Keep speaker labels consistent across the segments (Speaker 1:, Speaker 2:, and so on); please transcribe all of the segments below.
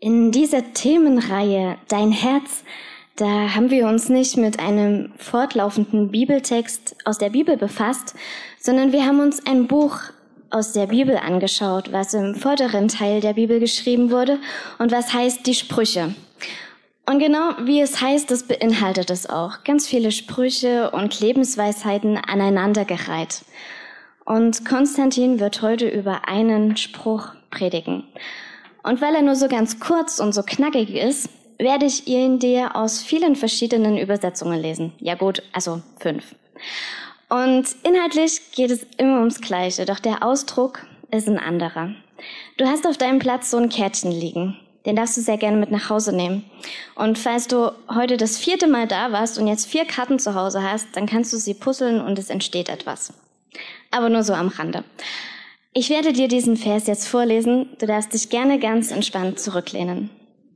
Speaker 1: In dieser Themenreihe Dein Herz, da haben wir uns nicht mit einem fortlaufenden Bibeltext aus der Bibel befasst, sondern wir haben uns ein Buch aus der Bibel angeschaut, was im vorderen Teil der Bibel geschrieben wurde und was heißt die Sprüche. Und genau wie es heißt, das beinhaltet es auch. Ganz viele Sprüche und Lebensweisheiten aneinandergereiht. Und Konstantin wird heute über einen Spruch predigen. Und weil er nur so ganz kurz und so knackig ist, werde ich ihn dir aus vielen verschiedenen Übersetzungen lesen. Ja gut, also 5. Und inhaltlich geht es immer ums Gleiche, doch der Ausdruck ist ein anderer. Du hast auf deinem Platz so ein Kärtchen liegen. Den darfst du sehr gerne mit nach Hause nehmen. Und falls du heute das 4. Mal da warst und jetzt 4 Karten zu Hause hast, dann kannst du sie puzzeln und es entsteht etwas. Aber nur so am Rande. Ich werde dir diesen Vers jetzt vorlesen. Du darfst dich gerne ganz entspannt zurücklehnen.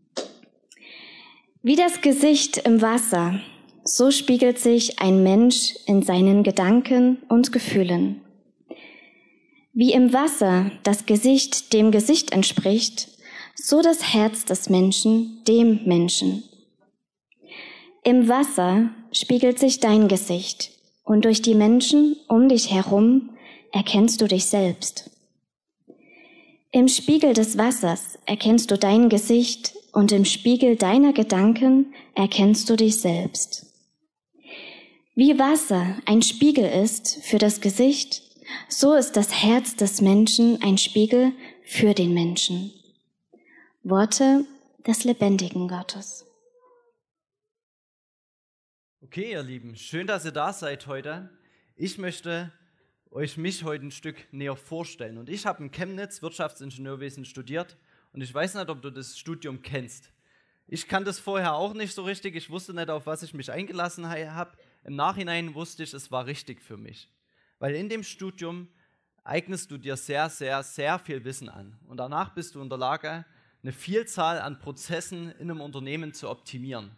Speaker 1: Wie das Gesicht im Wasser, so spiegelt sich ein Mensch in seinen Gedanken und Gefühlen. Wie im Wasser das Gesicht dem Gesicht entspricht, so das Herz des Menschen dem Menschen. Im Wasser spiegelt sich dein Gesicht und durch die Menschen um dich herum erkennst du dich selbst. Im Spiegel des Wassers erkennst du dein Gesicht und im Spiegel deiner Gedanken erkennst du dich selbst. Wie Wasser ein Spiegel ist für das Gesicht, so ist das Herz des Menschen ein Spiegel für den Menschen. Worte des lebendigen Gottes.
Speaker 2: Okay, ihr Lieben, schön, dass ihr da seid heute. Ich möchte mich heute ein Stück näher vorstellen. Und ich habe in Chemnitz Wirtschaftsingenieurwesen studiert und ich weiß nicht, ob du das Studium kennst. Ich kannte es vorher auch nicht so richtig, ich wusste nicht, auf was ich mich eingelassen habe. Im Nachhinein wusste ich, es war richtig für mich. Weil in dem Studium eignest du dir sehr, sehr, sehr viel Wissen an. Und danach bist du in der Lage, eine Vielzahl an Prozessen in einem Unternehmen zu optimieren.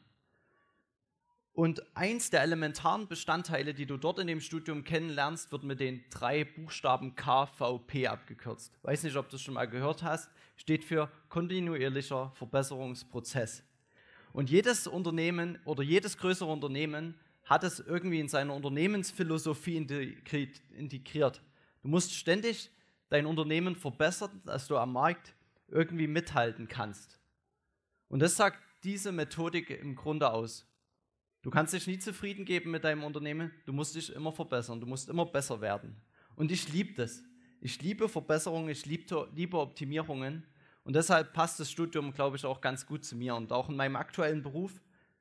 Speaker 2: Und eins der elementaren Bestandteile, die du dort in dem Studium kennenlernst, wird mit den 3 Buchstaben KVP abgekürzt. Weiß nicht, ob du es schon mal gehört hast. Steht für kontinuierlicher Verbesserungsprozess. Und jedes Unternehmen oder jedes größere Unternehmen hat es irgendwie in seiner Unternehmensphilosophie integriert. Du musst ständig dein Unternehmen verbessern, dass du am Markt irgendwie mithalten kannst. Und das sagt diese Methodik im Grunde aus. Du kannst dich nie zufrieden geben mit deinem Unternehmen, du musst dich immer verbessern, du musst immer besser werden. Und ich liebe das. Ich liebe Verbesserungen, ich liebe Optimierungen und deshalb passt das Studium, glaube ich, auch ganz gut zu mir. Und auch in meinem aktuellen Beruf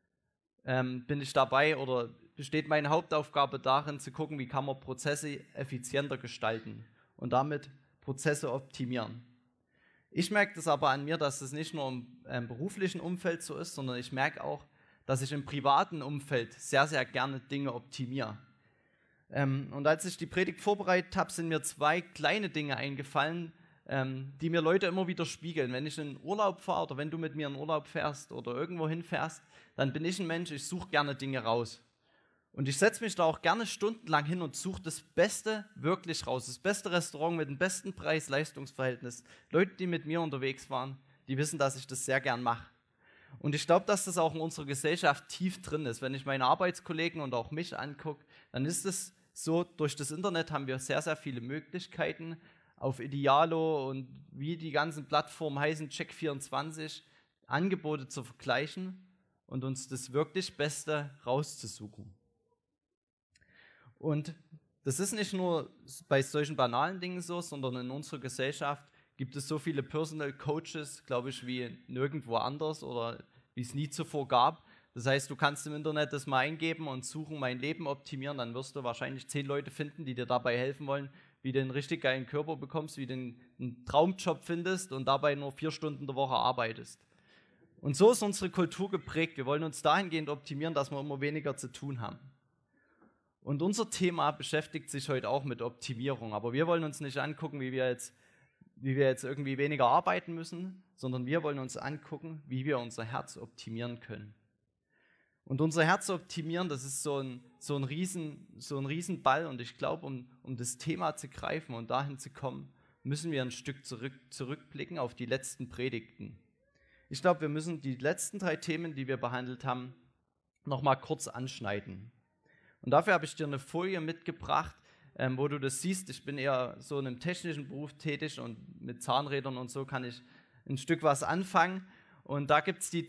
Speaker 2: bin ich dabei oder besteht meine Hauptaufgabe darin, zu gucken, wie kann man Prozesse effizienter gestalten und damit Prozesse optimieren. Ich merke das aber an mir, dass es nicht nur im beruflichen Umfeld so ist, sondern ich merke auch, dass ich im privaten Umfeld sehr, sehr gerne Dinge optimiere. Und als ich die Predigt vorbereitet habe, sind mir 2 kleine Dinge eingefallen, die mir Leute immer wieder spiegeln. Wenn ich in Urlaub fahre oder wenn du mit mir in Urlaub fährst oder irgendwo hinfährst, dann bin ich ein Mensch, ich suche gerne Dinge raus. Und ich setze mich da auch gerne stundenlang hin und suche das Beste wirklich raus. Das beste Restaurant mit dem besten Preis-Leistungs-Verhältnis. Leute, die mit mir unterwegs waren, die wissen, dass ich das sehr gern mache. Und ich glaube, dass das auch in unserer Gesellschaft tief drin ist. Wenn ich meine Arbeitskollegen und auch mich angucke, dann ist es so, durch das Internet haben wir sehr, sehr viele Möglichkeiten, auf Idealo und wie die ganzen Plattformen heißen, Check24, Angebote zu vergleichen und uns das wirklich Beste rauszusuchen. Und das ist nicht nur bei solchen banalen Dingen so, sondern in unserer Gesellschaft gibt es so viele Personal Coaches, glaube ich, wie nirgendwo anders oder wie es nie zuvor gab. Das heißt, du kannst im Internet das mal eingeben und suchen, mein Leben optimieren, dann wirst du wahrscheinlich 10 Leute finden, die dir dabei helfen wollen, wie du einen richtig geilen Körper bekommst, wie du einen Traumjob findest und dabei nur 4 Stunden in der Woche arbeitest. Und so ist unsere Kultur geprägt. Wir wollen uns dahingehend optimieren, dass wir immer weniger zu tun haben. Und unser Thema beschäftigt sich heute auch mit Optimierung, aber wir wollen uns nicht angucken, wie wir jetzt irgendwie weniger arbeiten müssen, sondern wir wollen uns angucken, wie wir unser Herz optimieren können. Und unser Herz optimieren, das ist so ein Riesenball und ich glaube, um das Thema zu greifen und dahin zu kommen, müssen wir ein Stück zurückblicken auf die letzten Predigten. ich glaube, wir müssen die letzten 3 Themen, die wir behandelt haben, nochmal kurz anschneiden. Und dafür habe ich dir eine Folie mitgebracht, wo du das siehst. Ich bin eher so in einem technischen Beruf tätig und mit Zahnrädern und so kann ich ein Stück was anfangen. Und da gab es die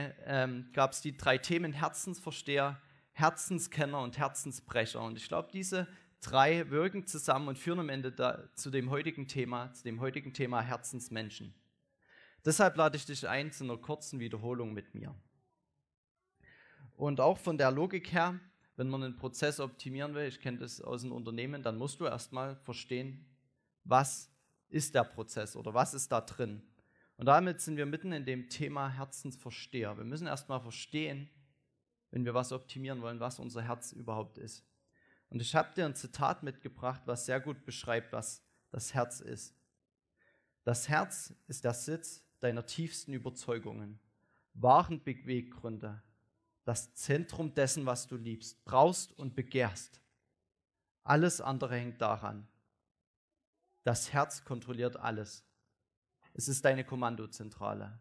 Speaker 2: 3 Themen Herzensversteher, Herzenskenner und Herzensbrecher. Und ich glaube, diese 3 wirken zusammen und führen am Ende zu dem heutigen Thema Herzensmenschen. Deshalb lade ich dich ein zu einer kurzen Wiederholung mit mir. Und auch von der Logik her, wenn man einen Prozess optimieren will, ich kenne das aus einem Unternehmen, dann musst du erstmal verstehen, was ist der Prozess oder was ist da drin. Und damit sind wir mitten in dem Thema Herzensversteher. Wir müssen erstmal verstehen, wenn wir was optimieren wollen, was unser Herz überhaupt ist. Und ich habe dir ein Zitat mitgebracht, was sehr gut beschreibt, was das Herz ist. Das Herz ist der Sitz deiner tiefsten Überzeugungen, wahren Beweggründe, das Zentrum dessen, was du liebst, brauchst und begehrst. Alles andere hängt daran. Das Herz kontrolliert alles. Es ist deine Kommandozentrale.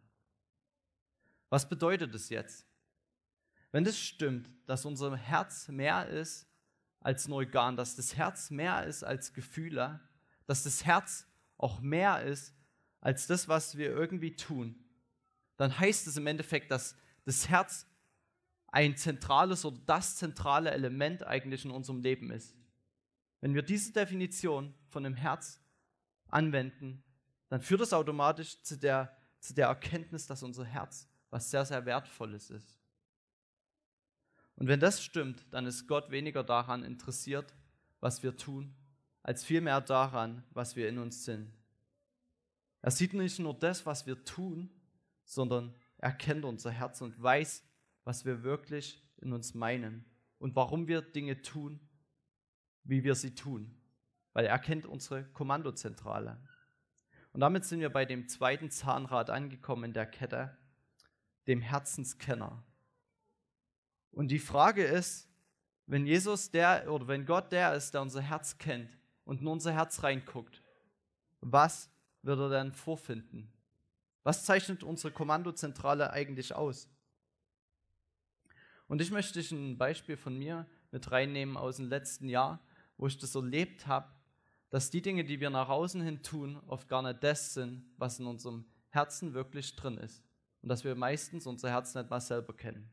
Speaker 2: Was bedeutet es jetzt? Wenn das stimmt, dass unser Herz mehr ist als ein Organ, dass das Herz mehr ist als Gefühle, dass das Herz auch mehr ist als das, was wir irgendwie tun, dann heißt es im Endeffekt, dass das Herz ein zentrales oder das zentrale Element eigentlich in unserem Leben ist. Wenn wir diese Definition von dem Herz anwenden, dann führt das automatisch zu der Erkenntnis, dass unser Herz was sehr, sehr Wertvolles ist. Und wenn das stimmt, dann ist Gott weniger daran interessiert, was wir tun, als vielmehr daran, was wir in uns sind. Er sieht nicht nur das, was wir tun, sondern er kennt unser Herz und weiß, was wir wirklich in uns meinen und warum wir Dinge tun, wie wir sie tun, weil er kennt unsere Kommandozentrale. Und damit sind wir bei dem 2. Zahnrad angekommen in der Kette, dem Herzenskenner. Und die Frage ist, wenn Gott der ist, der unser Herz kennt und in unser Herz reinguckt, was wird er dann vorfinden? Was zeichnet unsere Kommandozentrale eigentlich aus? Und ich möchte dich ein Beispiel von mir mit reinnehmen aus dem letzten Jahr, wo ich das erlebt habe, dass die Dinge, die wir nach außen hin tun, oft gar nicht das sind, was in unserem Herzen wirklich drin ist. Und dass wir meistens unser Herz nicht mal selber kennen.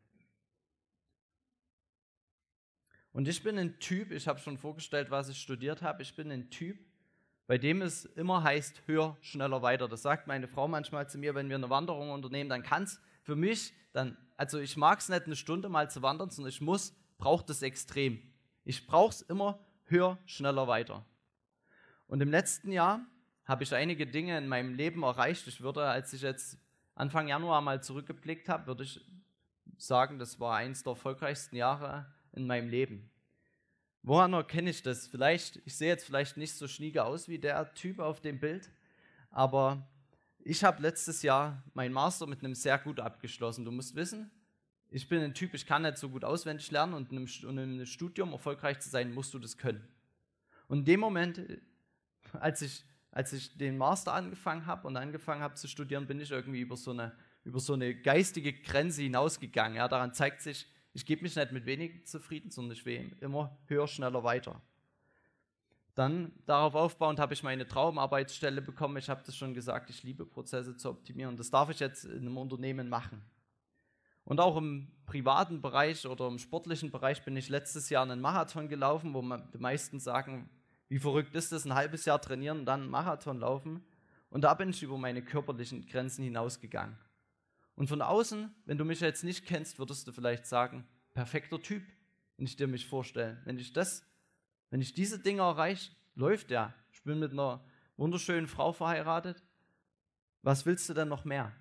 Speaker 2: Und ich bin ein Typ, ich habe schon vorgestellt, was ich studiert habe, ich bin ein Typ, bei dem es immer heißt, höher, schneller, weiter. Das sagt meine Frau manchmal zu mir, wenn wir eine Wanderung unternehmen, dann kann es für mich, also ich mag es nicht, eine Stunde mal zu wandern, sondern brauche das extrem. Ich brauche es immer höher, schneller, weiter. Und im letzten Jahr habe ich einige Dinge in meinem Leben erreicht. Als ich jetzt Anfang Januar mal zurückgeblickt habe, würde ich sagen, das war eines der erfolgreichsten Jahre in meinem Leben. Woran erkenne ich das? Ich sehe jetzt vielleicht nicht so schnieke aus wie der Typ auf dem Bild, aber ich habe letztes Jahr meinen Master mit einem sehr gut abgeschlossen. Du musst wissen, ich bin ein Typ, ich kann nicht so gut auswendig lernen und in einem Studium erfolgreich zu sein, musst du das können. Und in dem Moment, als ich den Master angefangen habe und angefangen habe zu studieren, bin ich irgendwie über so eine geistige Grenze hinausgegangen. Ja, daran zeigt sich, ich gebe mich nicht mit wenig zufrieden, sondern ich will immer höher, schneller, weiter. Dann darauf aufbauend habe ich meine Traumarbeitsstelle bekommen. Ich habe das schon gesagt, ich liebe Prozesse zu optimieren. Das darf ich jetzt in einem Unternehmen machen. Und auch im privaten Bereich oder im sportlichen Bereich bin ich letztes Jahr einen Marathon gelaufen, wo die meisten sagen, wie verrückt ist das, ein halbes Jahr trainieren und dann einen Marathon laufen. Und da bin ich über meine körperlichen Grenzen hinausgegangen. Und von außen, wenn du mich jetzt nicht kennst, würdest du vielleicht sagen, perfekter Typ, wenn ich dir mich vorstelle. Wenn ich diese Dinge erreiche, läuft ja. Ich bin mit einer wunderschönen Frau verheiratet. Was willst du denn noch mehr?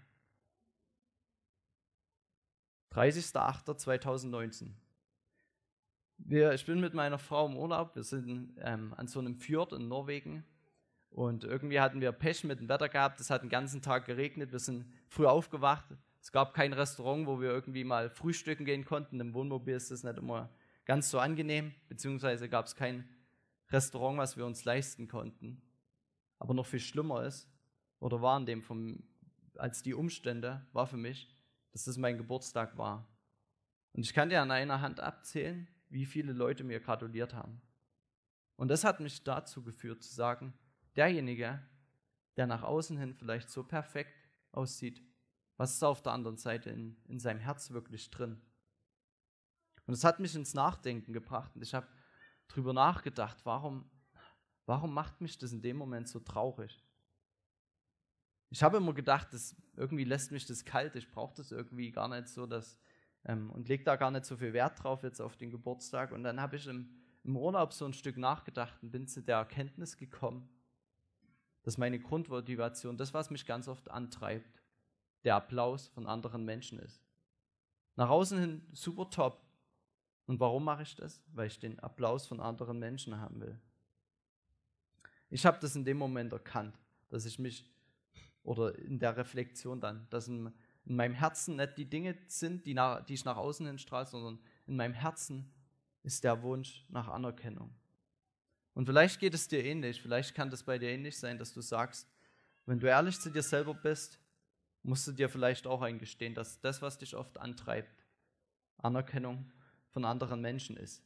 Speaker 2: 30.08.2019. Ich bin mit meiner Frau im Urlaub. Wir sind an so einem Fjord in Norwegen. Und irgendwie hatten wir Pech mit dem Wetter gehabt. Es hat den ganzen Tag geregnet. Wir sind früh aufgewacht. Es gab kein Restaurant, wo wir irgendwie mal frühstücken gehen konnten. Im Wohnmobil ist das nicht immer ganz so angenehm. Beziehungsweise gab es kein Restaurant, was wir uns leisten konnten. Aber noch viel schlimmer ist, oder war an dem als die Umstände, war für mich, dass das mein Geburtstag war. Und ich kann dir an einer Hand abzählen, wie viele Leute mir gratuliert haben. Und das hat mich dazu geführt, zu sagen, derjenige, der nach außen hin vielleicht so perfekt aussieht, was ist auf der anderen Seite in seinem Herz wirklich drin? Und es hat mich ins Nachdenken gebracht und ich habe drüber nachgedacht, warum macht mich das in dem Moment so traurig? Ich habe immer gedacht, irgendwie lässt mich das kalt, ich brauche das irgendwie gar nicht so, und lege da gar nicht so viel Wert drauf jetzt auf den Geburtstag. Und dann habe ich im Urlaub so ein Stück nachgedacht und bin zu der Erkenntnis gekommen, dass meine Grundmotivation, das, was mich ganz oft antreibt, der Applaus von anderen Menschen ist. Nach außen hin super top. Und warum mache ich das? Weil ich den Applaus von anderen Menschen haben will. Ich habe das in dem Moment erkannt, dass ich mich, oder in der Reflexion dann, dass in meinem Herzen nicht die Dinge sind, die ich nach außen hin strahle, sondern in meinem Herzen ist der Wunsch nach Anerkennung. Und vielleicht geht es dir ähnlich, vielleicht kann das bei dir ähnlich sein, dass du sagst, wenn du ehrlich zu dir selber bist, musst du dir vielleicht auch eingestehen, dass das, was dich oft antreibt, Anerkennung von anderen Menschen ist.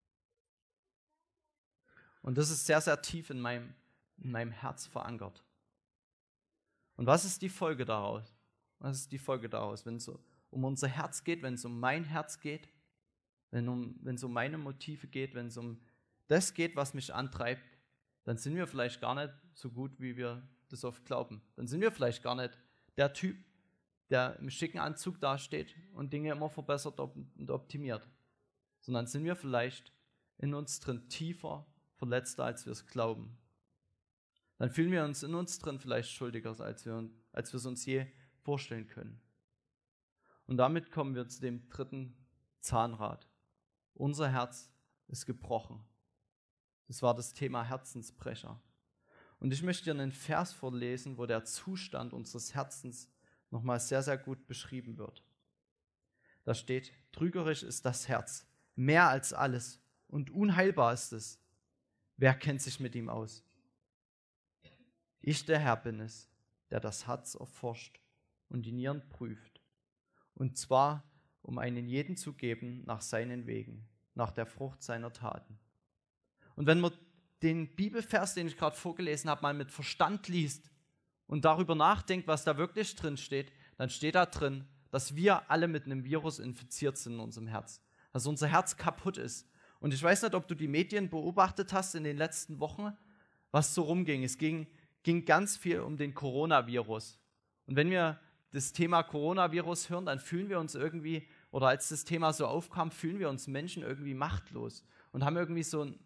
Speaker 2: Und das ist sehr, sehr tief in meinem Herz verankert. Und was ist die Folge daraus? Was ist die Folge daraus, wenn es um unser Herz geht, wenn es um mein Herz geht, wenn es um meine Motive geht, wenn es um das geht, was mich antreibt, dann sind wir vielleicht gar nicht so gut, wie wir das oft glauben. Dann sind wir vielleicht gar nicht der Typ, der im schicken Anzug dasteht und Dinge immer verbessert und optimiert. Sondern sind wir vielleicht in uns drin tiefer verletzter, als wir es glauben. Dann fühlen wir uns in uns drin vielleicht schuldiger, als wir es uns je vorstellen können. Und damit kommen wir zu dem dritten Zahnrad. Unser Herz ist gebrochen. Das war das Thema Herzensbrecher. Und ich möchte dir einen Vers vorlesen, wo der Zustand unseres Herzens nochmal sehr, sehr gut beschrieben wird. Da steht, trügerisch ist das Herz, mehr als alles, und unheilbar ist es. Wer kennt sich mit ihm aus? Ich, der Herr, bin es, der das Herz erforscht und die Nieren prüft. Und zwar, um einen jeden zu geben nach seinen Wegen, nach der Frucht seiner Taten. Und wenn man den Bibelvers, den ich gerade vorgelesen habe, mal mit Verstand liest und darüber nachdenkt, was da wirklich drin steht, dann steht da drin, dass wir alle mit einem Virus infiziert sind in unserem Herz. Dass unser Herz kaputt ist. Und ich weiß nicht, ob du die Medien beobachtet hast in den letzten Wochen, was so rumging. Es ging ganz viel um den Coronavirus. Und wenn wir das Thema Coronavirus hören, dann fühlen wir uns irgendwie, oder als das Thema so aufkam, fühlen wir uns Menschen irgendwie machtlos und haben irgendwie so ein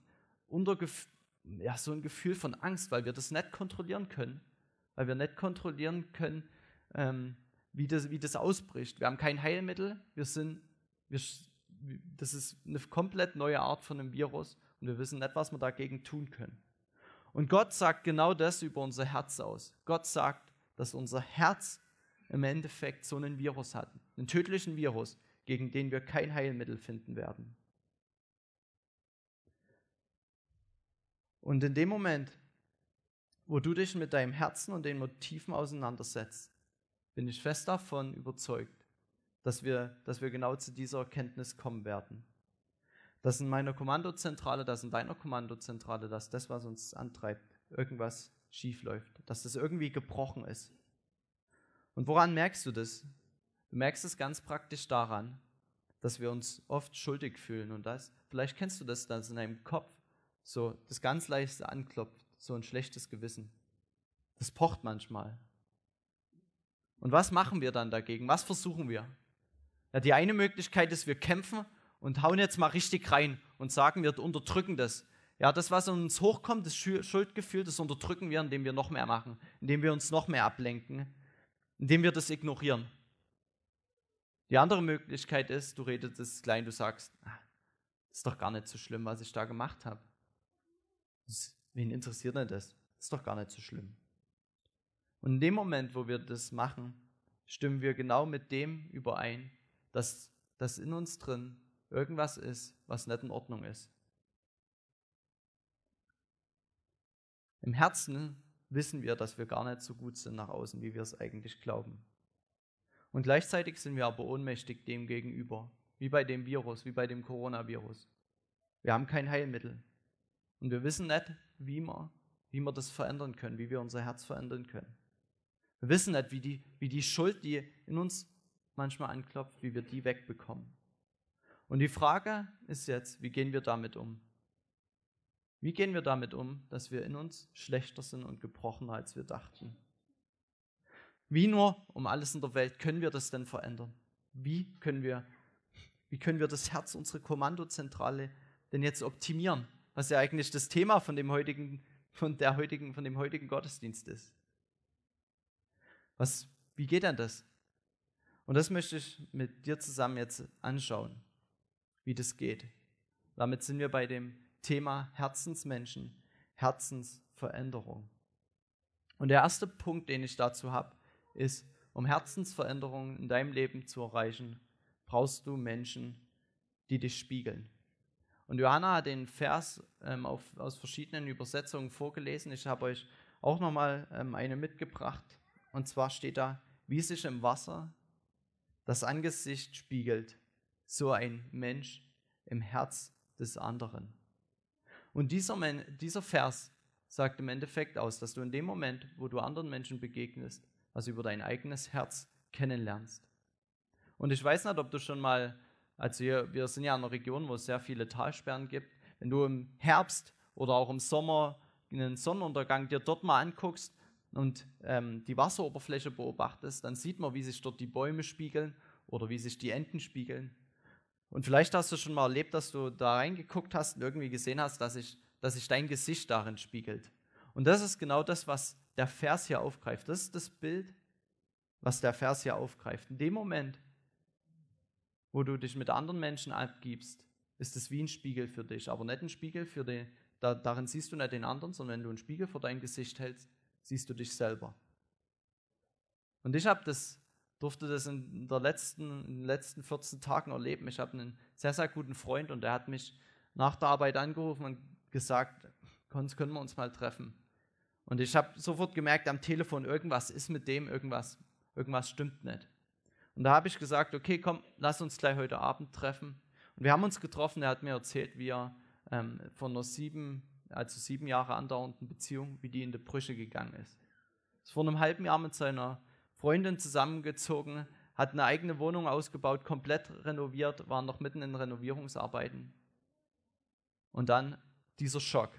Speaker 2: Gefühl von Angst, weil wir das nicht kontrollieren können. Weil wir nicht kontrollieren können, wie das ausbricht. Wir haben kein Heilmittel, das ist eine komplett neue Art von einem Virus und wir wissen nicht, was wir dagegen tun können. Und Gott sagt genau das über unser Herz aus. Gott sagt, dass unser Herz im Endeffekt so einen Virus hat, einen tödlichen Virus, gegen den wir kein Heilmittel finden werden. Und in dem Moment, wo du dich mit deinem Herzen und den Motiven auseinandersetzt, bin ich fest davon überzeugt, dass wir genau zu dieser Erkenntnis kommen werden. Dass in meiner Kommandozentrale, dass in deiner Kommandozentrale, dass das, was uns antreibt, irgendwas schief läuft, dass das irgendwie gebrochen ist. Und woran merkst du das? Du merkst es ganz praktisch daran, dass wir uns oft schuldig fühlen und vielleicht kennst du das, dass in deinem Kopf so das ganz leichte anklopft, so ein schlechtes Gewissen. Das pocht manchmal. Und was machen wir dann dagegen? Was versuchen wir? Ja, die eine Möglichkeit ist, wir kämpfen und hauen jetzt mal richtig rein und sagen, wir unterdrücken das. Ja, das, was in uns hochkommt, das Schuldgefühl, das unterdrücken wir, indem wir noch mehr machen, indem wir uns noch mehr ablenken, indem wir das ignorieren. Die andere Möglichkeit ist, du redest es klein, du sagst, das ist doch gar nicht so schlimm, was ich da gemacht habe. Wen interessiert denn das? Das ist doch gar nicht so schlimm. Und in dem Moment, wo wir das machen, stimmen wir genau mit dem überein, dass in uns drin irgendwas ist, was nicht in Ordnung ist. Im Herzen wissen wir, dass wir gar nicht so gut sind nach außen, wie wir es eigentlich glauben. Und gleichzeitig sind wir aber ohnmächtig dem gegenüber, wie bei dem Virus, wie bei dem Coronavirus. Wir haben kein Heilmittel. Und wir wissen nicht, wie wir das verändern können, wie wir unser Herz verändern können. Wir wissen nicht, wie die Schuld, die in uns manchmal anklopft, wie wir die wegbekommen. Und die Frage ist jetzt, wie gehen wir damit um? Wie gehen wir damit um, dass wir in uns schlechter sind und gebrochener, als wir dachten? Wie nur um alles in der Welt können wir das denn verändern? Wie können wir das Herz, unsere Kommandozentrale denn jetzt optimieren? Was ja eigentlich das Thema von dem heutigen Gottesdienst ist. Wie geht denn das? Und das möchte ich mit dir zusammen jetzt anschauen, wie das geht. Damit sind wir bei dem Thema Herzensmenschen, Herzensveränderung. Und der erste Punkt, den ich dazu habe, ist, um Herzensveränderungen in deinem Leben zu erreichen, brauchst du Menschen, die dich spiegeln. Und Johanna hat den Vers aus verschiedenen Übersetzungen vorgelesen. Ich habe euch auch nochmal eine mitgebracht. Und zwar steht da, wie sich im Wasser das Angesicht spiegelt, so ein Mensch im Herz des anderen. Und dieser Vers sagt im Endeffekt aus, dass du in dem Moment, wo du anderen Menschen begegnest, was über dein eigenes Herz kennenlernst. Und ich weiß nicht, ob du schon mal, also wir sind ja in einer Region, wo es sehr viele Talsperren gibt, wenn du im Herbst oder auch im Sommer einen Sonnenuntergang dir dort mal anguckst und die Wasseroberfläche beobachtest, dann sieht man, wie sich dort die Bäume spiegeln oder wie sich die Enten spiegeln. Und vielleicht hast du schon mal erlebt, dass du da reingeguckt hast und irgendwie gesehen hast, dass sich dein Gesicht darin spiegelt. Und das ist genau das, was der Vers hier aufgreift. Das ist das Bild, was der Vers hier aufgreift. In dem Moment, wo du dich mit anderen Menschen abgibst, ist es wie ein Spiegel für dich, aber nicht ein Spiegel für den, darin siehst du nicht den anderen, sondern wenn du einen Spiegel vor dein Gesicht hältst, siehst du dich selber. Und ich durfte das in den letzten 14 Tagen erleben. Ich habe einen sehr, sehr guten Freund und der hat mich nach der Arbeit angerufen und gesagt, können wir uns mal treffen. Und ich habe sofort gemerkt am Telefon, irgendwas ist mit dem, irgendwas stimmt nicht. Und da habe ich gesagt, okay, komm, lass uns gleich heute Abend treffen. Und wir haben uns getroffen, er hat mir erzählt, wie er von einer 7 Jahre andauernden Beziehung, wie die in die Brüche gegangen ist. Er ist vor einem halben Jahr mit seiner Freundin zusammengezogen, hat eine eigene Wohnung ausgebaut, komplett renoviert, waren noch mitten in Renovierungsarbeiten. Und dann dieser Schock,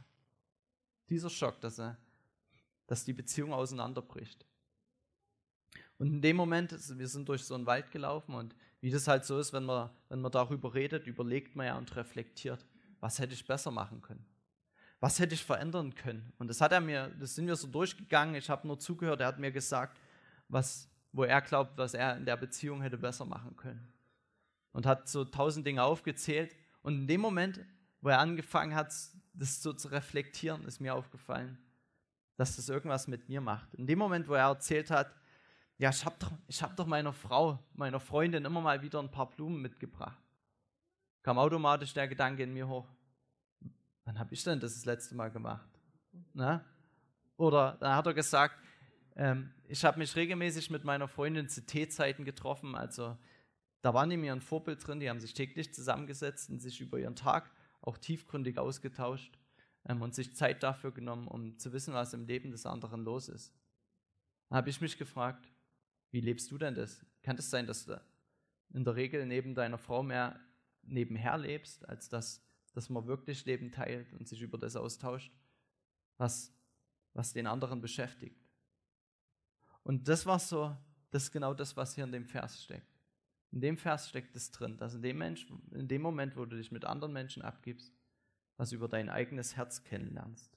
Speaker 2: dass die Beziehung auseinanderbricht. Und in dem Moment, wir sind durch so einen Wald gelaufen und wie das halt so ist, wenn man darüber redet, überlegt man ja und reflektiert, was hätte ich besser machen können? Was hätte ich verändern können? Und das sind wir so durchgegangen, ich habe nur zugehört, er hat mir gesagt, wo er glaubt, was er in der Beziehung hätte besser machen können. Und hat so 1000 Dinge aufgezählt. Und in dem Moment, wo er angefangen hat, das so zu reflektieren, ist mir aufgefallen, dass das irgendwas mit mir macht. In dem Moment, wo er erzählt hat, ja, ich hab doch meiner Freundin immer mal wieder ein paar Blumen mitgebracht, kam automatisch der Gedanke in mir hoch, wann habe ich denn das letzte Mal gemacht? Na? Oder dann hat er gesagt, ich habe mich regelmäßig mit meiner Freundin zu Teezeiten getroffen, also da war neben mir ein Vorbild drin, die haben sich täglich zusammengesetzt und sich über ihren Tag auch tiefgründig ausgetauscht und sich Zeit dafür genommen, um zu wissen, was im Leben des anderen los ist. Dann habe ich mich gefragt, wie lebst du denn das? Kann es sein, dass du in der Regel neben deiner Frau mehr nebenher lebst, als dass man wirklich Leben teilt und sich über das austauscht, was den anderen beschäftigt? Und das ist genau das, was hier in dem Vers steckt. In dem Vers steckt es drin, dass in dem Moment, wo du dich mit anderen Menschen abgibst, was über dein eigenes Herz kennenlernst.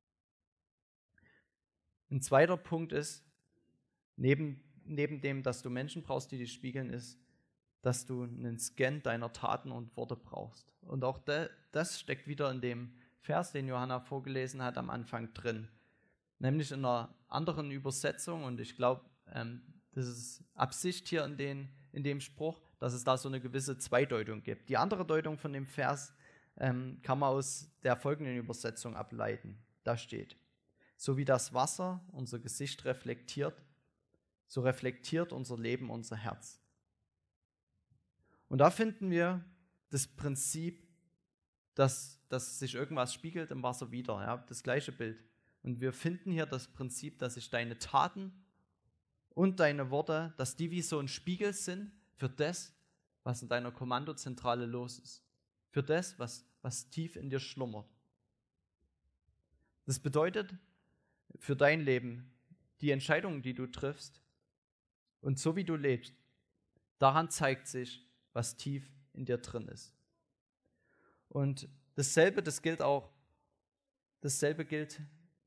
Speaker 2: Ein zweiter Punkt ist, neben dem, dass du Menschen brauchst, die dich spiegeln, ist, dass du einen Scan deiner Taten und Worte brauchst. Und auch das steckt wieder in dem Vers, den Johanna vorgelesen hat, am Anfang drin. Nämlich in einer anderen Übersetzung, und ich glaube, das ist Absicht hier in dem Spruch, dass es da so eine gewisse Zweideutung gibt. Die andere Deutung von dem Vers kann man aus der folgenden Übersetzung ableiten. Da steht: So wie das Wasser unser Gesicht reflektiert, so reflektiert unser Leben unser Herz. Und da finden wir das Prinzip, dass sich irgendwas spiegelt im Wasser wieder, ja, das gleiche Bild. Und wir finden hier das Prinzip, dass sich deine Taten und deine Worte, dass die wie so ein Spiegel sind für das, was in deiner Kommandozentrale los ist. Für das, was tief in dir schlummert. Das bedeutet für dein Leben, die Entscheidungen, die du triffst und so wie du lebst, daran zeigt sich, was tief in dir drin ist. Und dasselbe gilt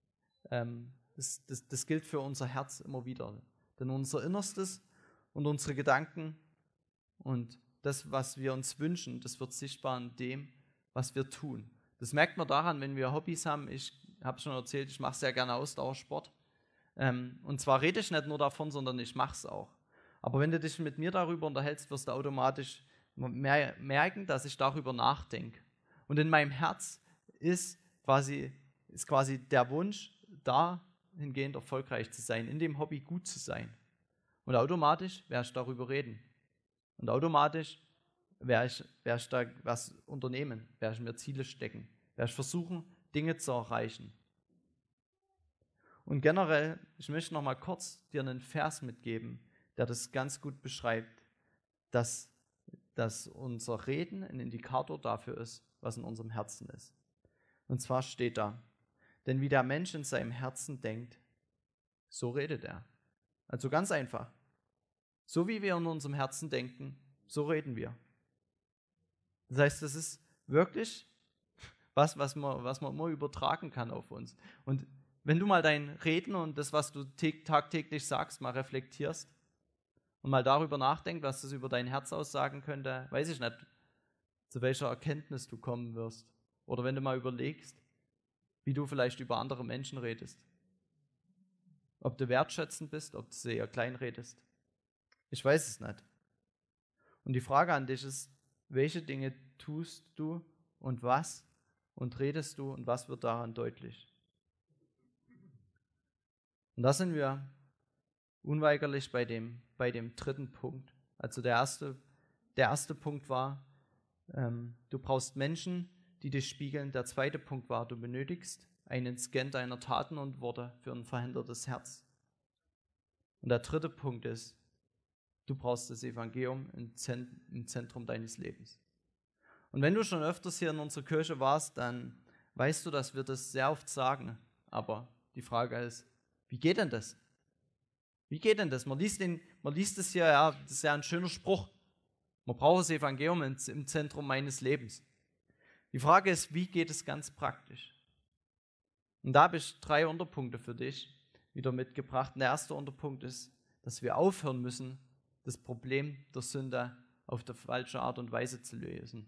Speaker 2: für unser Herz immer wieder. Denn unser Innerstes und unsere Gedanken und das, was wir uns wünschen, das wird sichtbar in dem, was wir tun. Das merkt man daran, wenn wir Hobbys haben. Ich habe schon erzählt, ich mache sehr gerne Ausdauersport. Und zwar rede ich nicht nur davon, sondern ich mache es auch. Aber wenn du dich mit mir darüber unterhältst, wirst du automatisch merken, dass ich darüber nachdenke. Und in meinem Herz ist quasi der Wunsch, dahingehend erfolgreich zu sein, in dem Hobby gut zu sein. Und automatisch werde ich darüber reden. Und automatisch werde ich da was unternehmen, werde ich mir Ziele stecken, werde ich versuchen, Dinge zu erreichen. Und generell, ich möchte noch mal kurz dir einen Vers mitgeben, der das ganz gut beschreibt, dass unser Reden ein Indikator dafür ist, was in unserem Herzen ist. Und zwar steht da: Denn wie der Mensch in seinem Herzen denkt, so redet er. Also ganz einfach. So wie wir in unserem Herzen denken, so reden wir. Das heißt, das ist wirklich was man immer übertragen kann auf uns. Und wenn du mal dein Reden und das, was du tagtäglich sagst, mal reflektierst und mal darüber nachdenkst, was das über dein Herz aussagen könnte, weiß ich nicht, zu welcher Erkenntnis du kommen wirst. Oder wenn du mal überlegst, wie du vielleicht über andere Menschen redest. Ob du wertschätzend bist, ob du sie eher klein redest. Ich weiß es nicht. Und die Frage an dich ist, welche Dinge tust du und was und redest du und was wird daran deutlich? Und da sind wir unweigerlich bei dem dritten Punkt. Also der erste Punkt war, du brauchst Menschen, die dich spiegeln. Der zweite Punkt war, du benötigst einen Scan deiner Taten und Worte für ein verhindertes Herz. Und der dritte Punkt ist, du brauchst das Evangelium im Zentrum deines Lebens. Und wenn du schon öfters hier in unserer Kirche warst, dann weißt du, dass wir das sehr oft sagen. Aber die Frage ist, wie geht denn das? Wie geht denn das? Man liest es hier, ja, das ist ja ein schöner Spruch. Man braucht das Evangelium im Zentrum meines Lebens. Die Frage ist, wie geht es ganz praktisch? Und da habe ich 3 Unterpunkte für dich wieder mitgebracht. Und der erste Unterpunkt ist, dass wir aufhören müssen, das Problem der Sünde auf der falsche Art und Weise zu lösen.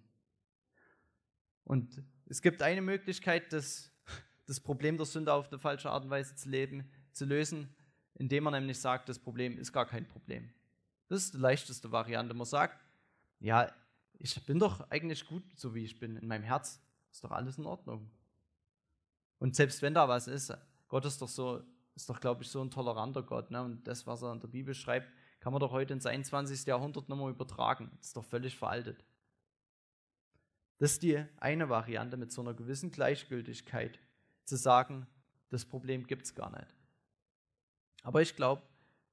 Speaker 2: Und es gibt eine Möglichkeit, das Problem der Sünde auf der falsche Art und Weise zu lösen, indem man nämlich sagt, das Problem ist gar kein Problem. Das ist die leichteste Variante. Man sagt, ja, ich bin doch eigentlich gut, so wie ich bin, in meinem Herz. Ist doch alles in Ordnung. Und selbst wenn da was ist, Gott ist doch, glaube ich, so ein toleranter Gott. Ne? Und das, was er in der Bibel schreibt, kann man doch heute ins 21. Jahrhundert nicht mehr übertragen. Das ist doch völlig veraltet. Das ist die eine Variante, mit so einer gewissen Gleichgültigkeit zu sagen, das Problem gibt es gar nicht. Aber ich glaube,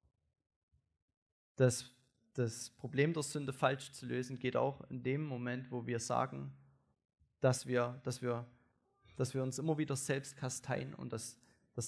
Speaker 2: dass das Problem der Sünde falsch zu lösen geht auch in dem Moment, wo wir sagen, dass wir uns immer wieder selbst kasteien und dass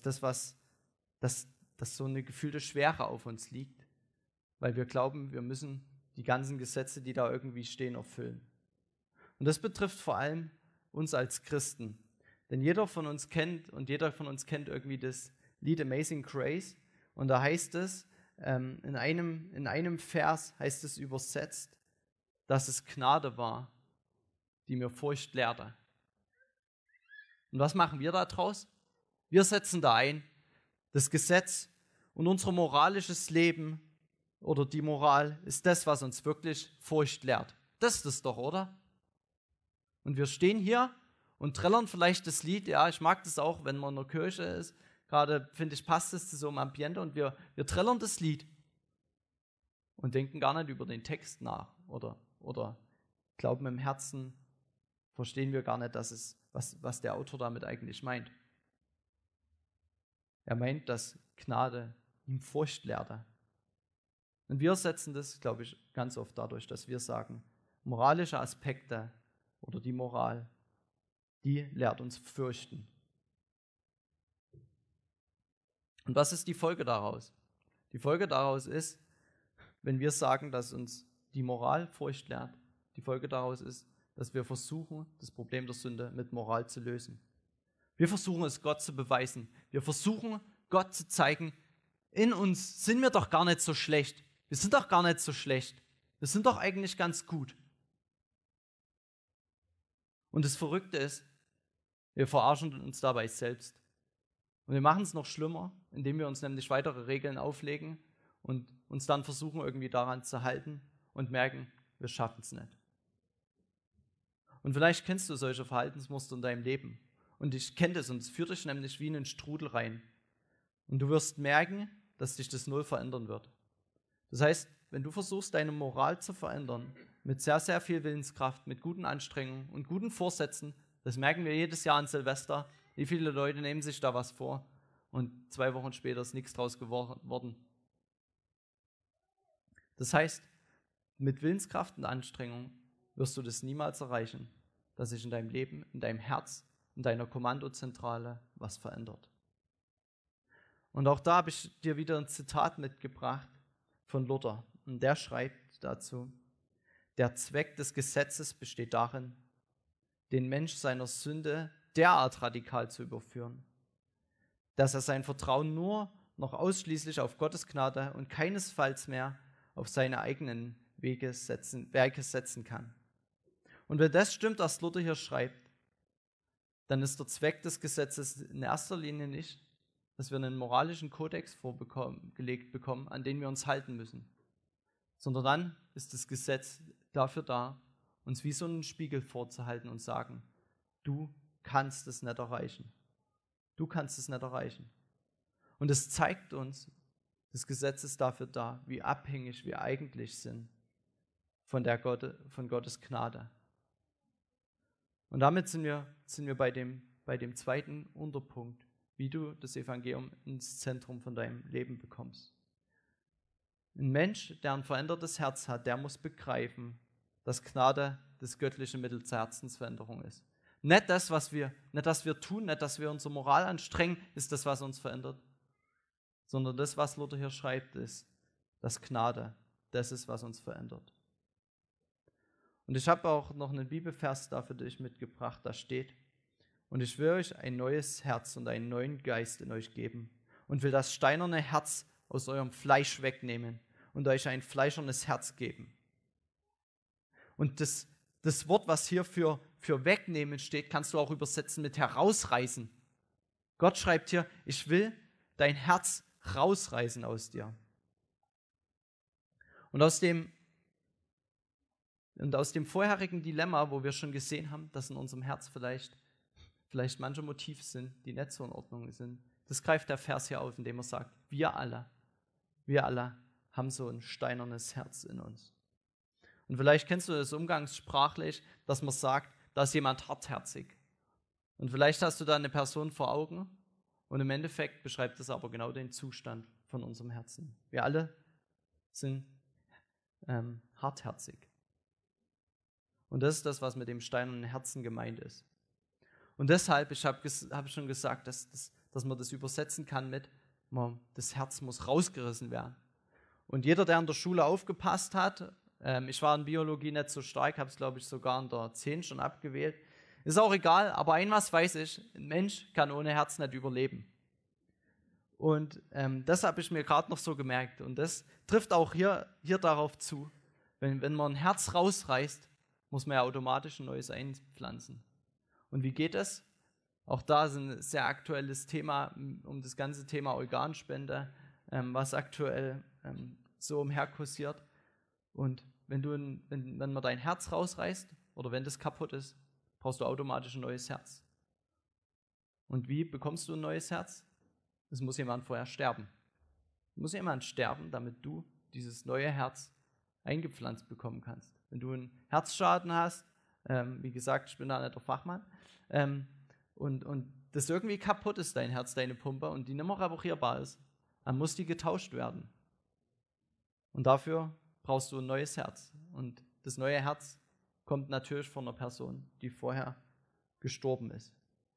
Speaker 2: so eine gefühlte Schwere auf uns liegt, weil wir glauben, wir müssen die ganzen Gesetze, die da irgendwie stehen, erfüllen. Und das betrifft vor allem uns als Christen. Denn jeder von uns kennt irgendwie das Lied Amazing Grace. Und da heißt es, in einem Vers heißt es übersetzt, dass es Gnade war, die mir Furcht lehrte. Und was machen wir da draus? Wir setzen da ein, das Gesetz und unser moralisches Leben oder die Moral ist das, was uns wirklich Furcht lehrt. Das ist es doch, oder? Und wir stehen hier und trällern vielleicht das Lied, ja, ich mag das auch, wenn man in der Kirche ist, gerade finde ich, passt es zu so einem Ambiente und wir trällern das Lied und denken gar nicht über den Text nach oder glauben im Herzen, verstehen wir gar nicht, was der Autor damit eigentlich meint. Er meint, dass Gnade ihm Furcht lehrte. Und wir setzen das, glaube ich, ganz oft dadurch, dass wir sagen, moralische Aspekte oder die Moral, die lehrt uns fürchten. Und was ist die Folge daraus? Die Folge daraus ist, wenn wir sagen, dass uns die Moral Furcht lehrt, die Folge daraus ist, dass wir versuchen, das Problem der Sünde mit Moral zu lösen. Wir versuchen es Gott zu beweisen. Wir versuchen Gott zu zeigen, in uns sind wir doch gar nicht so schlecht. Wir sind doch gar nicht so schlecht. Wir sind doch eigentlich ganz gut. Und das Verrückte ist, wir verarschen uns dabei selbst. Und wir machen es noch schlimmer, indem wir uns nämlich weitere Regeln auflegen und uns dann versuchen, irgendwie daran zu halten und merken, wir schaffen es nicht. Und vielleicht kennst du solche Verhaltensmuster in deinem Leben. Und ich kenne das und es führt dich nämlich wie in einen Strudel rein. Und du wirst merken, dass dich das null verändern wird. Das heißt, wenn du versuchst, deine Moral zu verändern, mit sehr, sehr viel Willenskraft, mit guten Anstrengungen und guten Vorsätzen, das merken wir jedes Jahr an Silvester, wie viele Leute nehmen sich da was vor und 2 Wochen später ist nichts draus geworden. Das heißt, mit Willenskraft und Anstrengung wirst du das niemals erreichen, dass sich in deinem Leben, in deinem Herz, in deiner Kommandozentrale was verändert. Und auch da habe ich dir wieder ein Zitat mitgebracht von Luther. Und der schreibt dazu: Der Zweck des Gesetzes besteht darin, den Mensch seiner Sünde derart radikal zu überführen, dass er sein Vertrauen nur noch ausschließlich auf Gottes Gnade und keinesfalls mehr auf seine eigenen Werke setzen kann. Und wenn das stimmt, was Luther hier schreibt, dann ist der Zweck des Gesetzes in erster Linie nicht, dass wir einen moralischen Kodex vorgelegt bekommen, an den wir uns halten müssen, sondern dann ist das Gesetz dafür da, uns wie so einen Spiegel vorzuhalten und sagen, du kannst es nicht erreichen. Du kannst es nicht erreichen. Und es zeigt uns, das Gesetz ist dafür da, wie abhängig wir eigentlich sind von Gottes Gnade. Und damit sind wir bei dem zweiten Unterpunkt, wie du das Evangelium ins Zentrum von deinem Leben bekommst. Ein Mensch, der ein verändertes Herz hat, der muss begreifen, dass Gnade das göttliche Mittel zur Herzensveränderung ist. Nicht das, was wir tun, nicht, dass wir unsere Moral anstrengen, ist das, was uns verändert, sondern das, was Luther hier schreibt, ist, dass Gnade das ist, was uns verändert. Und ich habe auch noch einen Bibelvers da für dich mitgebracht, da steht: Und ich will euch ein neues Herz und einen neuen Geist in euch geben und will das steinerne Herz aus eurem Fleisch wegnehmen und euch ein fleischernes Herz geben. Und das Wort, was hier für wegnehmen steht, kannst du auch übersetzen mit herausreißen. Gott schreibt hier, ich will dein Herz rausreißen aus dir. Und aus dem vorherigen Dilemma, wo wir schon gesehen haben, dass in unserem Herz vielleicht manche Motive sind, die nicht so in Ordnung sind, das greift der Vers hier auf, indem er sagt, wir alle haben so ein steinernes Herz in uns. Und vielleicht kennst du das umgangssprachlich, dass man sagt, da ist jemand hartherzig. Und vielleicht hast du da eine Person vor Augen und im Endeffekt beschreibt es aber genau den Zustand von unserem Herzen. Wir alle sind hartherzig. Und das ist das, was mit dem steinernen Herzen gemeint ist. Und deshalb, ich habe schon gesagt, dass man das übersetzen kann mit, das Herz muss rausgerissen werden. Und jeder, der in der Schule aufgepasst hat, ich war in Biologie nicht so stark, habe es, glaube ich, sogar in der 10 schon abgewählt. Ist auch egal, aber was weiß ich, ein Mensch kann ohne Herz nicht überleben. Und das habe ich mir gerade noch so gemerkt. Und das trifft auch hier darauf zu. Wenn man ein Herz rausreißt, muss man ja automatisch ein neues einpflanzen. Und wie geht das? Auch da ist ein sehr aktuelles Thema, um das ganze Thema Organspende, was aktuell so umherkursiert. Und wenn man dein Herz rausreißt oder wenn das kaputt ist, brauchst du automatisch ein neues Herz. Und wie bekommst du ein neues Herz? Es muss jemand vorher sterben. Es muss jemand sterben, damit du dieses neue Herz eingepflanzt bekommen kannst. Wenn du einen Herzschaden hast, wie gesagt, ich bin da nicht der Fachmann, und das irgendwie kaputt ist, dein Herz, deine Pumpe, und die nicht mehr reparierbar ist, dann muss die getauscht werden. Und dafür brauchst du ein neues Herz. Und das neue Herz kommt natürlich von einer Person, die vorher gestorben ist.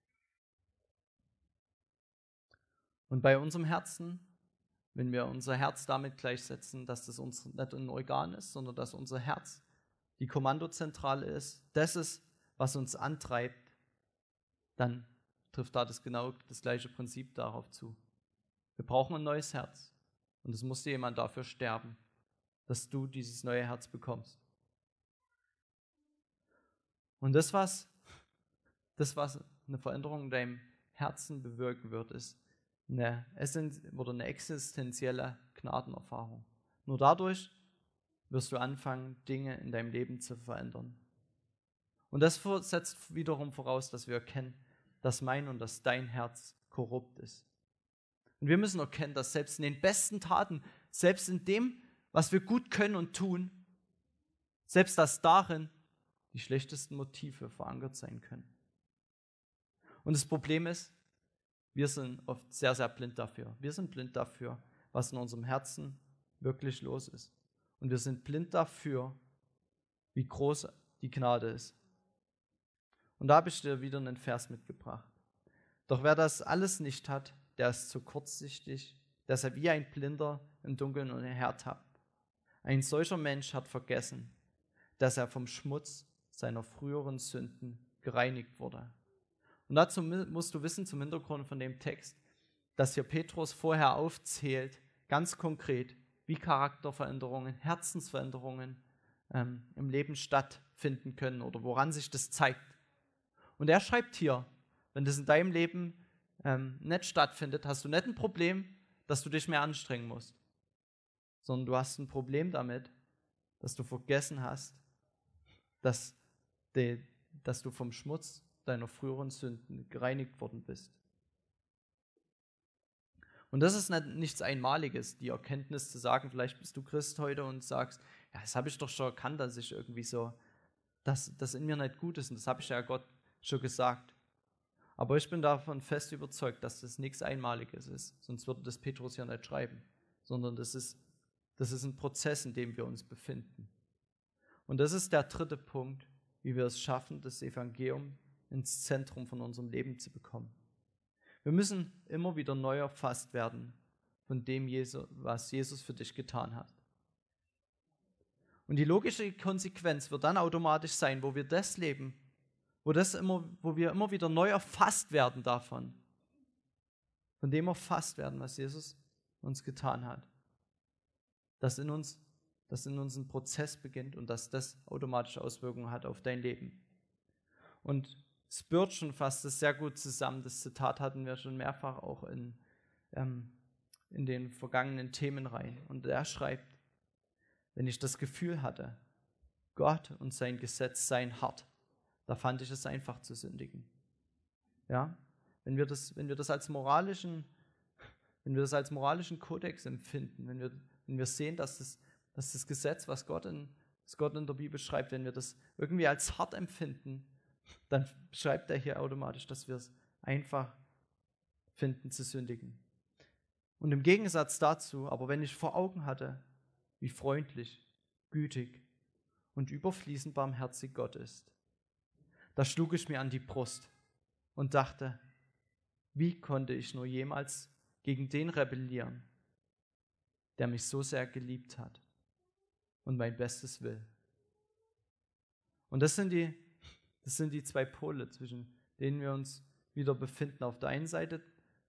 Speaker 2: Und bei unserem Herzen, wenn wir unser Herz damit gleichsetzen, dass das uns nicht ein Organ ist, sondern dass unser Herz die Kommandozentrale ist, das ist, was uns antreibt, dann trifft da genau das gleiche Prinzip darauf zu. Wir brauchen ein neues Herz. Und es musste jemand dafür sterben, dass du dieses neue Herz bekommst. Und das, was eine Veränderung in deinem Herzen bewirken wird, ist eine existenzielle Gnadenerfahrung. Nur dadurch wirst du anfangen, Dinge in deinem Leben zu verändern. Und das setzt wiederum voraus, dass wir erkennen, dass mein und dass dein Herz korrupt ist. Und wir müssen erkennen, dass selbst in den besten Taten, selbst in dem, was wir gut können und tun, selbst dass darin die schlechtesten Motive verankert sein können. Und das Problem ist, wir sind oft sehr, sehr blind dafür. Wir sind blind dafür, was in unserem Herzen wirklich los ist. Und wir sind blind dafür, wie groß die Gnade ist. Und da habe ich dir wieder einen Vers mitgebracht. Doch wer das alles nicht hat, der ist zu kurzsichtig, dass er wie ein Blinder im Dunkeln umhertappt. Ein solcher Mensch hat vergessen, dass er vom Schmutz seiner früheren Sünden gereinigt wurde. Und dazu musst du wissen, zum Hintergrund von dem Text, dass hier Petrus vorher aufzählt, ganz konkret, wie Charakterveränderungen, Herzensveränderungen im Leben stattfinden können oder woran sich das zeigt. Und er schreibt hier, wenn das in deinem Leben nicht stattfindet, hast du nicht ein Problem, dass du dich mehr anstrengen musst, sondern du hast ein Problem damit, dass du vergessen hast, dass du vom Schmutz deiner früheren Sünden gereinigt worden bist. Und das ist nichts Einmaliges, die Erkenntnis zu sagen, vielleicht bist du Christ heute und sagst, ja, das habe ich doch schon erkannt, dass ich irgendwie so, dass das in mir nicht gut ist, und das habe ich ja Gott schon gesagt. Aber ich bin davon fest überzeugt, dass das nichts Einmaliges ist, sonst würde das Petrus ja nicht schreiben, sondern das ist ein Prozess, in dem wir uns befinden. Und das ist der dritte Punkt, wie wir es schaffen, das Evangelium ins Zentrum von unserem Leben zu bekommen. Wir müssen immer wieder neu erfasst werden von dem, was Jesus für dich getan hat. Und die logische Konsequenz wird dann automatisch sein, wo wir das leben, wo wir immer wieder neu erfasst werden davon, von dem erfasst werden, was Jesus uns getan hat. Dass in uns ein Prozess beginnt und dass das automatisch Auswirkungen hat auf dein Leben. Und Spurgeon fasst es sehr gut zusammen. Das Zitat hatten wir schon mehrfach auch in den vergangenen Themenreihen. Und er schreibt, wenn ich das Gefühl hatte, Gott und sein Gesetz seien hart, da fand ich es einfach zu sündigen. Ja? Wenn wir das als moralischen Kodex empfinden, wenn wir sehen, dass das Gesetz, was Gott in der Bibel schreibt, wenn wir das irgendwie als hart empfinden, dann schreibt er hier automatisch, dass wir es einfach finden zu sündigen. Und im Gegensatz dazu, aber wenn ich vor Augen hatte, wie freundlich, gütig und überfließend barmherzig Gott ist, da schlug ich mir an die Brust und dachte, wie konnte ich nur jemals gegen den rebellieren, der mich so sehr geliebt hat und mein Bestes will. Und das sind die zwei Pole, zwischen denen wir uns wieder befinden. Auf der einen Seite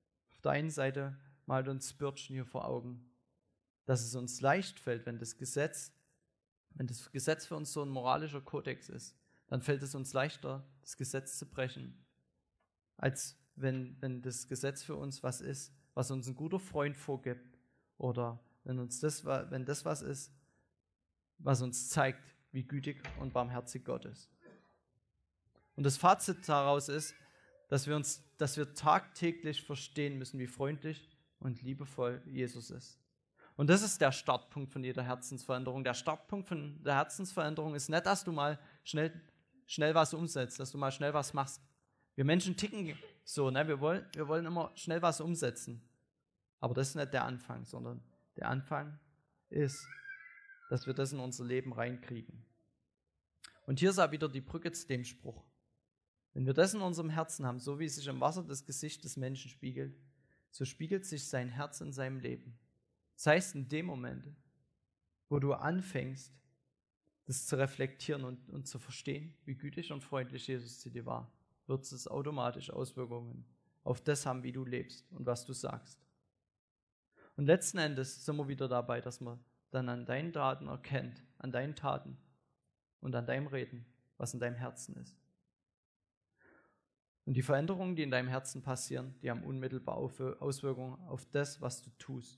Speaker 2: malt uns Spurgeon hier vor Augen, dass es uns leicht fällt, wenn das Gesetz für uns so ein moralischer Kodex ist, dann fällt es uns leichter, das Gesetz zu brechen, als wenn das Gesetz für uns was ist, was uns ein guter Freund vorgibt, oder wenn das was ist, was uns zeigt, wie gütig und barmherzig Gott ist. Und das Fazit daraus ist, dass wir tagtäglich verstehen müssen, wie freundlich, und liebevoll Jesus ist. Und das ist der Startpunkt von jeder Herzensveränderung. Der Startpunkt von der Herzensveränderung ist nicht, dass du mal schnell was umsetzt, dass du mal schnell was machst. Wir Menschen ticken so, ne? Wir wollen immer schnell was umsetzen. Aber das ist nicht der Anfang, sondern der Anfang ist, dass wir das in unser Leben reinkriegen. Und hier ist auch wieder die Brücke zu dem Spruch. Wenn wir das in unserem Herzen haben, so wie sich im Wasser das Gesicht des Menschen spiegelt, so spiegelt sich sein Herz in seinem Leben. Das heißt, in dem Moment, wo du anfängst, das zu reflektieren und zu verstehen, wie gütig und freundlich Jesus zu dir war, wird es automatisch Auswirkungen auf das haben, wie du lebst und was du sagst. Und letzten Endes sind wir wieder dabei, dass man dann an deinen Taten erkennt, an deinen Taten und an deinem Reden, was in deinem Herzen ist. Und die Veränderungen, die in deinem Herzen passieren, die haben unmittelbar Auswirkungen auf das, was du tust.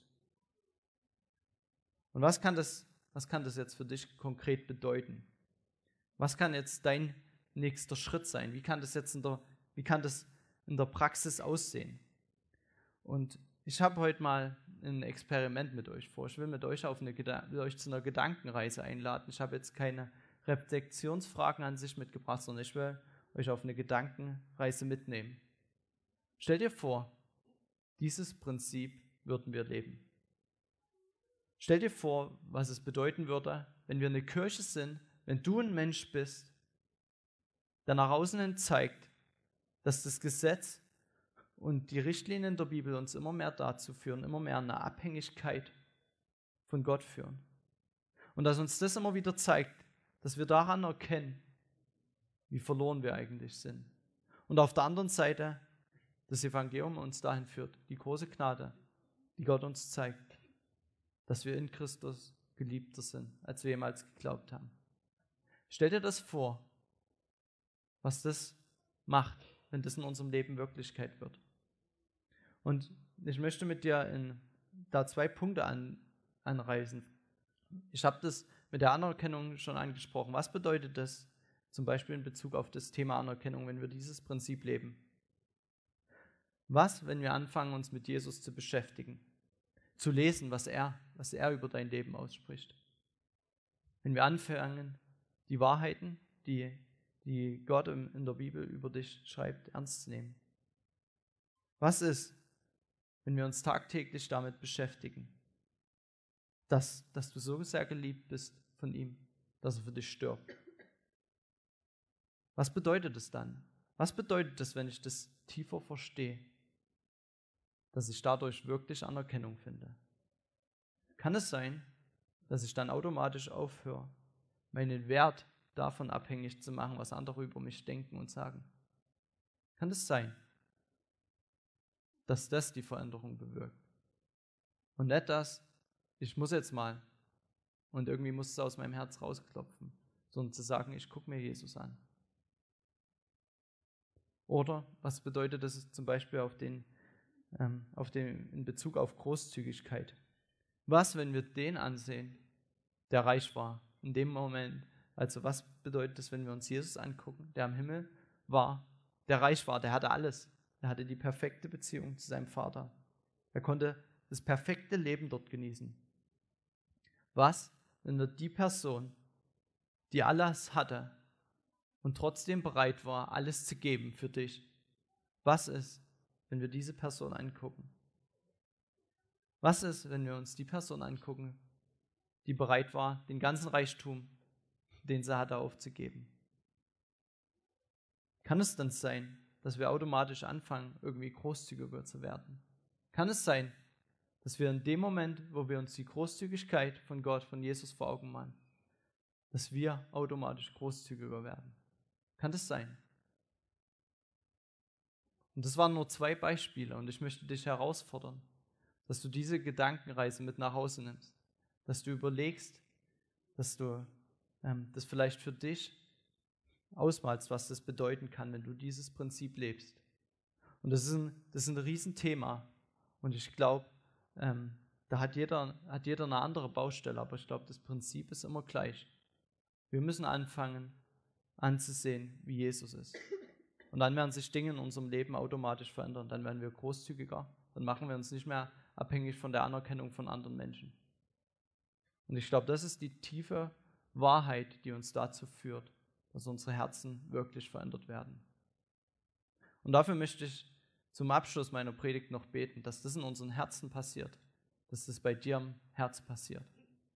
Speaker 2: Und was kann das jetzt für dich konkret bedeuten? Was kann jetzt dein nächster Schritt sein? Wie kann das in der Praxis aussehen? Und ich habe heute mal ein Experiment mit euch vor. Ich will mit euch zu einer Gedankenreise einladen. Ich habe jetzt keine Reflexionsfragen an sich mitgebracht, sondern ich will euch auf eine Gedankenreise mitnehmen. Stell dir vor, dieses Prinzip würden wir leben. Stell dir vor, was es bedeuten würde, wenn wir eine Kirche sind, wenn du ein Mensch bist, der nach außen hin zeigt, dass das Gesetz und die Richtlinien der Bibel uns immer mehr dazu führen, immer mehr eine Abhängigkeit von Gott führen. Und dass uns das immer wieder zeigt, dass wir daran erkennen, wie verloren wir eigentlich sind. Und auf der anderen Seite das Evangelium uns dahin führt, die große Gnade, die Gott uns zeigt, dass wir in Christus geliebter sind, als wir jemals geglaubt haben. Stell dir das vor, was das macht, wenn das in unserem Leben Wirklichkeit wird. Und ich möchte mit dir da 2 Punkte anreißen. Ich habe das mit der Anerkennung schon angesprochen. Was bedeutet das zum Beispiel in Bezug auf das Thema Anerkennung, wenn wir dieses Prinzip leben? Was, wenn wir anfangen, uns mit Jesus zu beschäftigen, zu lesen, was er über dein Leben ausspricht? Wenn wir anfangen, die Wahrheiten, die Gott in der Bibel über dich schreibt, ernst zu nehmen? Was ist, wenn wir uns tagtäglich damit beschäftigen, dass du so sehr geliebt bist von ihm, dass er für dich stirbt? Was bedeutet es dann? Was bedeutet es, wenn ich das tiefer verstehe, dass ich dadurch wirklich Anerkennung finde? Kann es sein, dass ich dann automatisch aufhöre, meinen Wert davon abhängig zu machen, was andere über mich denken und sagen? Kann es sein, dass das die Veränderung bewirkt? Und nicht das, ich muss jetzt mal und irgendwie muss es aus meinem Herz rausklopfen, sondern zu sagen, ich gucke mir Jesus an. Oder was bedeutet das zum Beispiel in Bezug auf Großzügigkeit? Was, wenn wir den ansehen, der reich war in dem Moment? Also was bedeutet das, wenn wir uns Jesus angucken, der am Himmel war, der reich war, der hatte alles. Er hatte die perfekte Beziehung zu seinem Vater. Er konnte das perfekte Leben dort genießen. Was, wenn wir die Person, die alles hatte und trotzdem bereit war, alles zu geben für dich, was ist, wenn wir diese Person angucken? Was ist, wenn wir uns die Person angucken, die bereit war, den ganzen Reichtum, den sie hatte, aufzugeben? Kann es dann sein, dass wir automatisch anfangen, irgendwie großzügiger zu werden? Kann es sein, dass wir in dem Moment, wo wir uns die Großzügigkeit von Gott, von Jesus vor Augen malen, dass wir automatisch großzügiger werden? Kann das sein? Und das waren nur 2 Beispiele und ich möchte dich herausfordern, dass du diese Gedankenreise mit nach Hause nimmst, dass du überlegst, dass du das vielleicht für dich ausmalst, was das bedeuten kann, wenn du dieses Prinzip lebst. Und das ist ein Riesenthema und ich glaube, da hat jeder eine andere Baustelle, aber ich glaube, das Prinzip ist immer gleich. Wir müssen anfangen, anzusehen, wie Jesus ist. Und dann werden sich Dinge in unserem Leben automatisch verändern. Dann werden wir großzügiger. Dann machen wir uns nicht mehr abhängig von der Anerkennung von anderen Menschen. Und ich glaube, das ist die tiefe Wahrheit, die uns dazu führt, dass unsere Herzen wirklich verändert werden. Und dafür möchte ich zum Abschluss meiner Predigt noch beten, dass das in unseren Herzen passiert, dass das bei dir im Herz passiert.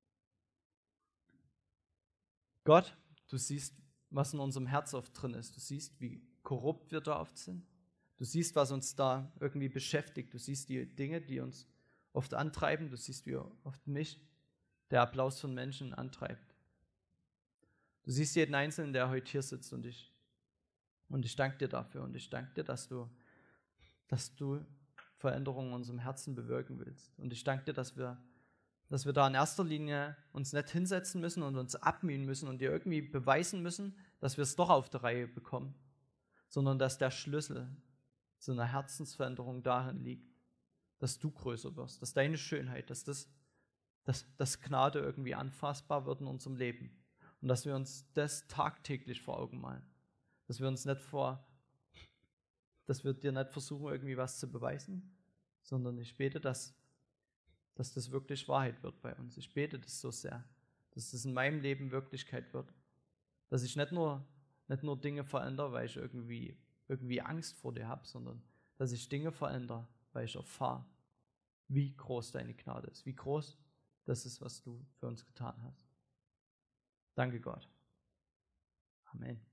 Speaker 2: Gott, du siehst, was in unserem Herz oft drin ist. Du siehst, wie korrupt wir da oft sind. Du siehst, was uns da irgendwie beschäftigt. Du siehst die Dinge, die uns oft antreiben. Du siehst, wie oft mich der Applaus von Menschen antreibt. Du siehst jeden Einzelnen, der heute hier sitzt, und ich danke dir dafür. Und ich danke dir, dass du Veränderungen in unserem Herzen bewirken willst. Und ich danke dir, dass wir da in erster Linie uns nicht hinsetzen müssen und uns abmühen müssen und dir irgendwie beweisen müssen, dass wir es doch auf der Reihe bekommen, sondern dass der Schlüssel zu einer Herzensveränderung darin liegt, dass du größer wirst, dass deine Schönheit, dass Gnade irgendwie anfassbar wird in unserem Leben und dass wir uns das tagtäglich vor Augen malen, dass wir dir nicht versuchen, irgendwie was zu beweisen, sondern ich bete, dass das wirklich Wahrheit wird bei uns. Ich bete das so sehr, dass das in meinem Leben Wirklichkeit wird, dass ich nicht nur Dinge verändere, weil ich irgendwie Angst vor dir habe, sondern dass ich Dinge verändere, weil ich erfahre, wie groß deine Gnade ist, wie groß das ist, was du für uns getan hast. Danke Gott. Amen.